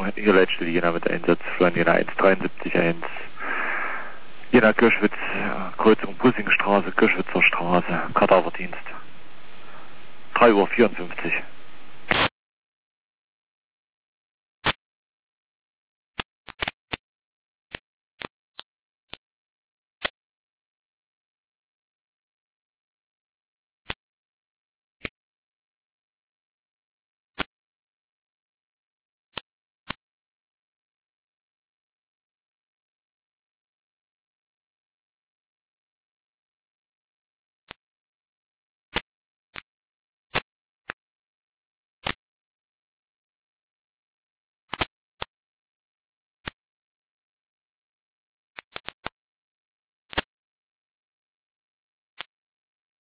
hier letzte Jena mit Einsatz von Jena 173-1. Jena Kirschwitz, Kreuzung Bussingstraße, Kirschwitzer Straße, Kadaverdienst. 3:54 Uhr.